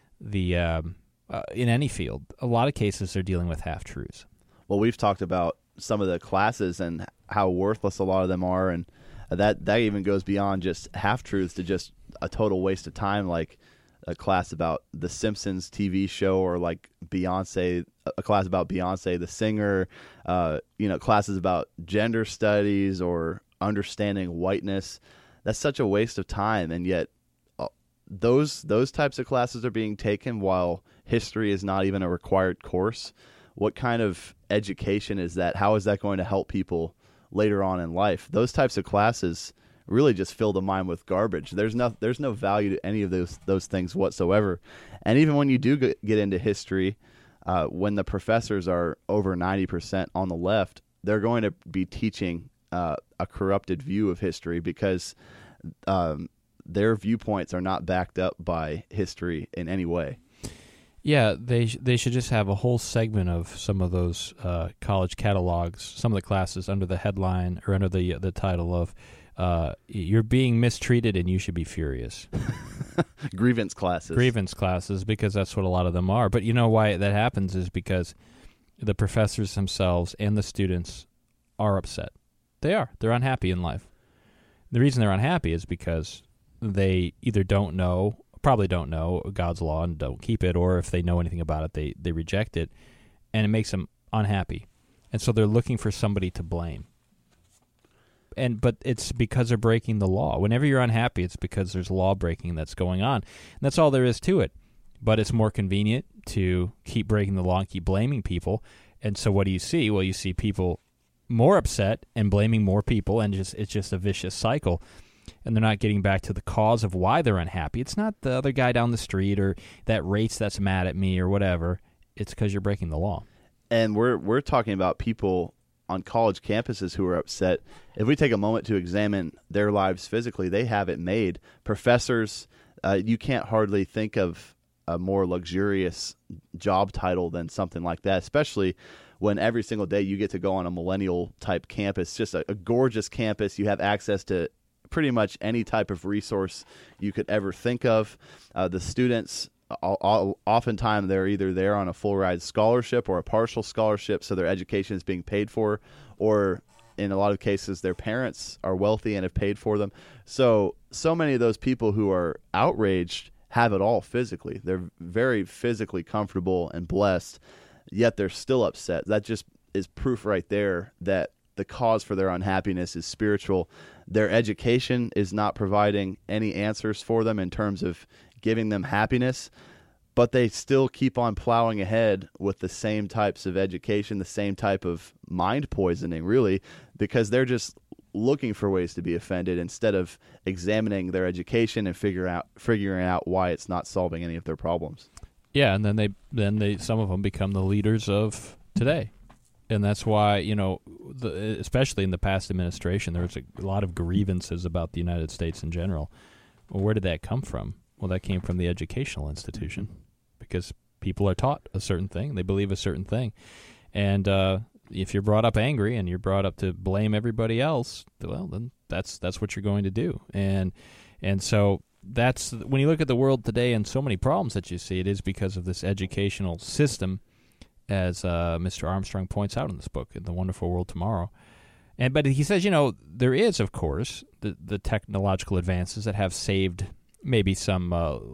in any field, a lot of cases they're dealing with half-truths. Well, we've talked about some of the classes and how worthless a lot of them are, and that even goes beyond just half-truths to just a total waste of time, like a class about the Simpsons TV show, or like Beyonce, a class about Beyonce the singer, classes about gender studies or understanding whiteness. That's such a waste of time, and yet those types of classes are being taken while history is not even a required course. What kind of education is that? How is that going to help people later on in life? Those types of classes really just fill the mind with garbage. There's no value to any of those things whatsoever. And even when you do get into history, when the professors are over 90% on the left, they're going to be teaching a corrupted view of history because their viewpoints are not backed up by history in any way. Yeah, they should just have a whole segment of some of those college catalogs, some of the classes under the headline or under the title of "You're being mistreated and you should be furious." Grievance classes, because that's what a lot of them are. But you know why that happens is because the professors themselves and the students are upset. They're unhappy in life. The reason they're unhappy is because they either probably don't know God's law and don't keep it, or if they know anything about it, they reject it, and it makes them unhappy. And so they're looking for somebody to blame. But it's because they're breaking the law. Whenever you're unhappy, it's because there's law breaking that's going on. And that's all there is to it. But it's more convenient to keep breaking the law and keep blaming people. And so what do you see? Well, you see people more upset and blaming more people, and it's just a vicious cycle. And they're not getting back to the cause of why they're unhappy. It's not the other guy down the street or that race that's mad at me or whatever. It's because you're breaking the law. And we're talking about people on college campuses who are upset. If we take a moment to examine their lives physically, they have it made. Professors, you can't hardly think of a more luxurious job title than something like that, especially when every single day you get to go on a millennial-type campus, just a gorgeous campus. You have access to pretty much any type of resource you could ever think of. The students, oftentimes they're either there on a full-ride scholarship or a partial scholarship, so their education is being paid for, or in a lot of cases their parents are wealthy and have paid for them. So many of those people who are outraged have it all physically. They're very physically comfortable and blessed, yet they're still upset. That just is proof right there that the cause for their unhappiness is spiritual. Their education is not providing any answers for them in terms of giving them happiness, but they still keep on plowing ahead with the same types of education, the same type of mind poisoning, really, because they're just looking for ways to be offended instead of examining their education and figuring out why it's not solving any of their problems. Yeah, and then they some of them become the leaders of today. And that's why, especially in the past administration, there was a lot of grievances about the United States in general. Well, where did that come from? Well, that came from the educational institution, because people are taught a certain thing. They believe a certain thing. And if you're brought up angry and you're brought up to blame everybody else, well, then that's what you're going to do. And so that's when you look at the world today and so many problems that you see, it is because of this educational system, as Mr. Armstrong points out in this book, in The Wonderful World Tomorrow. But he says, there is, of course, the technological advances that have saved maybe some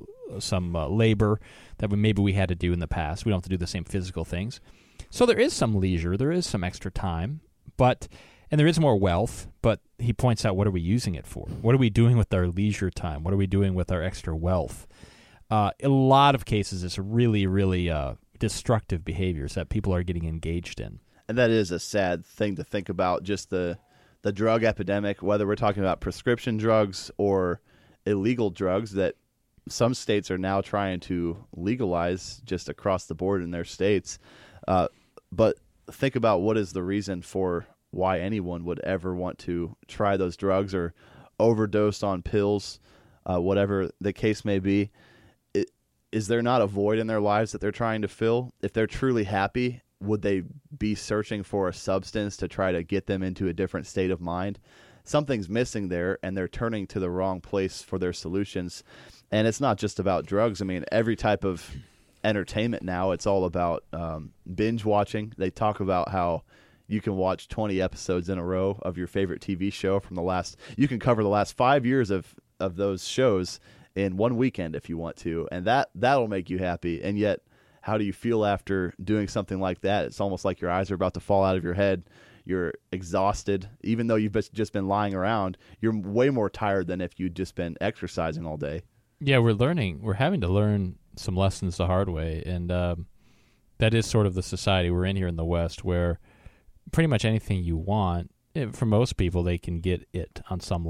labor that maybe we had to do in the past. We don't have to do the same physical things. So there is some leisure, there is some extra time, and there is more wealth, but he points out, what are we using it for? What are we doing with our leisure time? What are we doing with our extra wealth? In a lot of cases, it's really, really destructive behaviors that people are getting engaged in. And that is a sad thing to think about, just the drug epidemic, whether we're talking about prescription drugs or illegal drugs that some states are now trying to legalize just across the board in their states. But think about what is the reason for why anyone would ever want to try those drugs or overdose on pills, whatever the case may be. Is there not a void in their lives that they're trying to fill? If they're truly happy, would they be searching for a substance to try to get them into a different state of mind? Something's missing there, and they're turning to the wrong place for their solutions. And it's not just about drugs. I mean, every type of entertainment now, it's all about binge watching. They talk about how you can watch 20 episodes in a row of your favorite TV show from you can cover the last 5 years of those shows in one weekend if you want to, and that'll make you happy. And yet, how do you feel after doing something like that? It's almost like your eyes are about to fall out of your head. You're exhausted. Even though you've just been lying around, you're way more tired than if you'd just been exercising all day. Yeah, we're having to learn some lessons the hard way, and that is sort of the society we're in here in the West, where pretty much anything you want, for most people, they can get it on some level.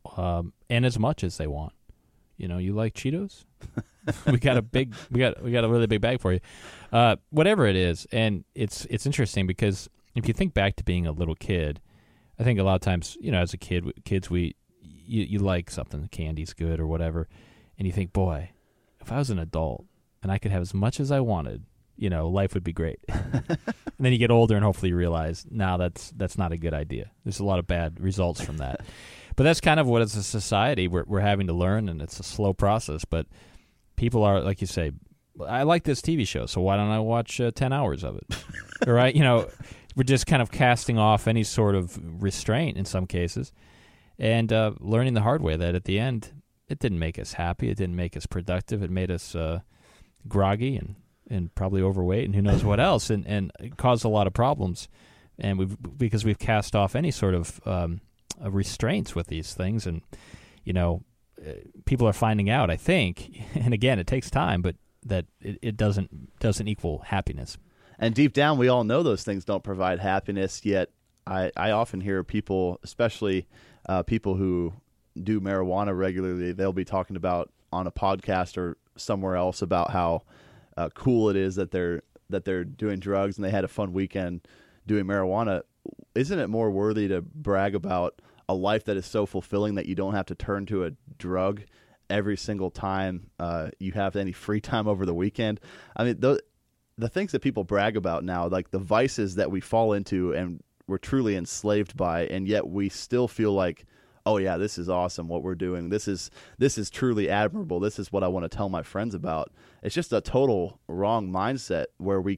and as much as they want. You know, you like Cheetos? we got a really big bag for you. Whatever it is, and it's interesting because if you think back to being a little kid, I think a lot of times, you know, as a kid, you like something, candy's good or whatever, and you think, boy, if I was an adult and I could have as much as I wanted, you know, life would be great. And then you get older and hopefully you realize, no, that's not a good idea. There's a lot of bad results from that. But that's kind of what as a society we're having to learn, and it's a slow process. But people are, like you say, I like this TV show, so why don't I watch 10 hours of it? Right? You know, we're just kind of casting off any sort of restraint in some cases, and learning the hard way that at the end, it didn't make us happy. It didn't make us productive. It made us groggy and probably overweight and who knows what else, and it caused a lot of problems. And because we've cast off any sort of restraints with these things, and you know, people are finding out, I think, and again, it takes time, but that it doesn't equal happiness. And deep down, we all know those things don't provide happiness. Yet, I often hear people, especially people who do marijuana regularly, they'll be talking about on a podcast or somewhere else about how cool it is that they're doing drugs and they had a fun weekend doing marijuana. Isn't it more worthy to brag about a life that is so fulfilling that you don't have to turn to a drug every single time you have any free time over the weekend? I mean, the things that people brag about now, like the vices that we fall into and we're truly enslaved by, and yet we still feel like, oh yeah, this is awesome what we're doing. This is truly admirable. This is what I want to tell my friends about. It's just a total wrong mindset where we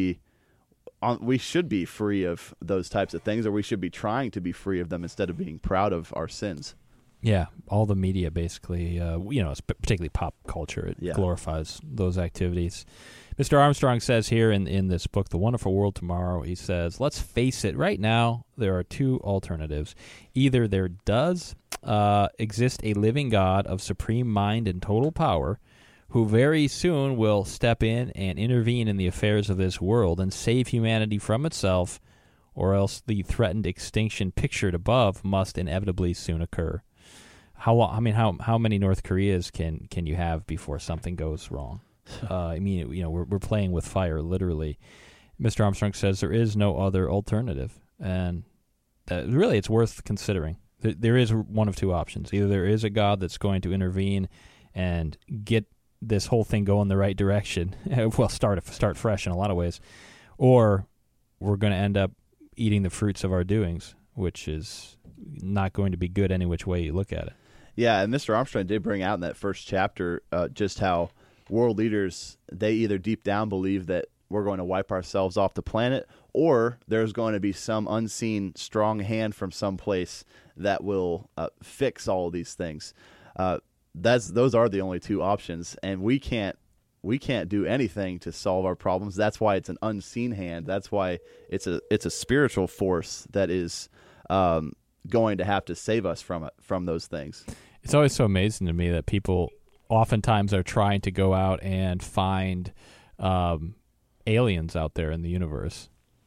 should be free of those types of things, or we should be trying to be free of them instead of being proud of our sins. Yeah, all the media basically, particularly pop culture, it glorifies those activities. Mr. Armstrong says here in this book, The Wonderful World Tomorrow, he says, let's face it, right now there are two alternatives. Either there does exist a living God of supreme mind and total power who very soon will step in and intervene in the affairs of this world and save humanity from itself, or else the threatened extinction pictured above must inevitably soon occur. How many North Koreas can you have before something goes wrong? We're playing with fire, literally. Mr. Armstrong says there is no other alternative, and really it's worth considering. There is one of two options. Either there is a God that's going to intervene and get this whole thing going the right direction, well, start fresh in a lot of ways, or we're going to end up eating the fruits of our doings, which is not going to be good any which way you look at it. Yeah, and Mr. Armstrong did bring out in that first chapter just how world leaders, they either deep down believe that we're going to wipe ourselves off the planet, or there's going to be some unseen strong hand from someplace that will fix all of these things. Those are the only two options, and we can't do anything to solve our problems. That's why it's an unseen hand. That's why it's a spiritual force that is going to have to save us from those things. It's always so amazing to me that people oftentimes are trying to go out and find aliens out there in the universe,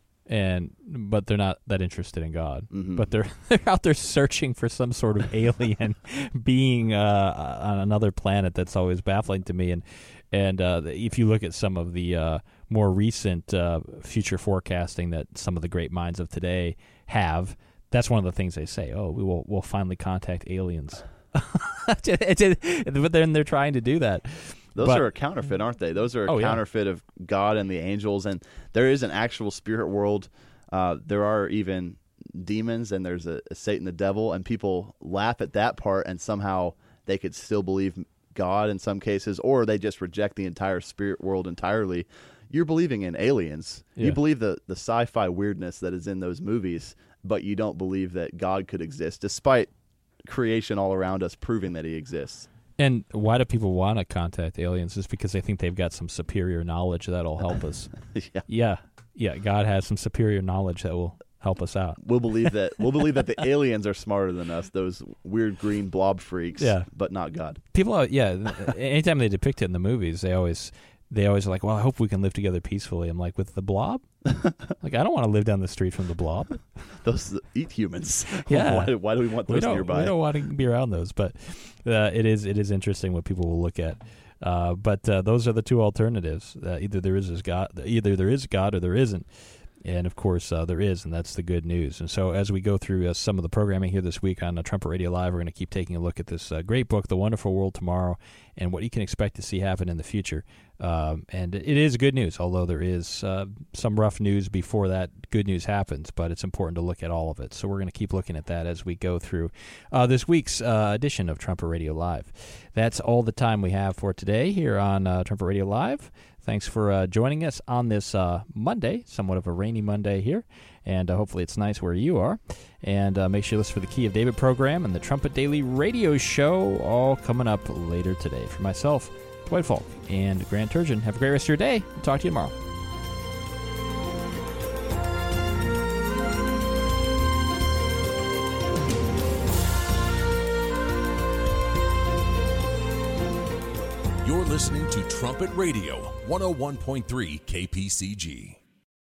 but they're not that interested in God. Mm-hmm. But they're out there searching for some sort of alien being on another planet. That's always baffling to me. And if you look at some of the more recent future forecasting that some of the great minds of today have, that's one of the things they say. Oh, we'll finally contact aliens. But then they're trying to do that. Those are a counterfeit, aren't they? Those are a counterfeit of God and the angels, and there is an actual spirit world. There are even demons, and there's a Satan, the devil, and people laugh at that part, and somehow they could still believe God in some cases, or they just reject the entire spirit world entirely. You're believing in aliens. Yeah. You believe the sci-fi weirdness that is in those movies, but you don't believe that God could exist, despite creation all around us proving that he exists. And why do people want to contact aliens? Just because they think they've got some superior knowledge that'll help us. Yeah. God has some superior knowledge that will help us out. We'll believe that the aliens are smarter than us, those weird green blob freaks, but not God. People anytime they depict it in the movies, they always they always are like, well, I hope we can live together peacefully. I'm like, with the blob? Like, I don't want to live down the street from the blob. Those eat humans. Yeah. Why do we want those nearby? We don't want to be around those, but it is interesting what people will look at. But those are the two alternatives. Either there is God, or there isn't. And, of course, there is, and that's the good news. And so as we go through some of the programming here this week on Trumpet Radio Live, we're going to keep taking a look at this great book, The Wonderful World Tomorrow, and what you can expect to see happen in the future. And it is good news, although there is some rough news before that good news happens, but it's important to look at all of it. So we're going to keep looking at that as we go through this week's edition of Trumpet Radio Live. That's all the time we have for today here on Trumpet Radio Live. Thanks for joining us on this Monday, somewhat of a rainy Monday here, and hopefully it's nice where you are. And make sure you listen for the Key of David program and the Trumpet Daily Radio Show, all coming up later today. For myself, Dwight Falk, and Grant Turgeon, have a great rest of your day. We'll talk to you tomorrow. You're listening to Trumpet Radio, 101.3 KPCG.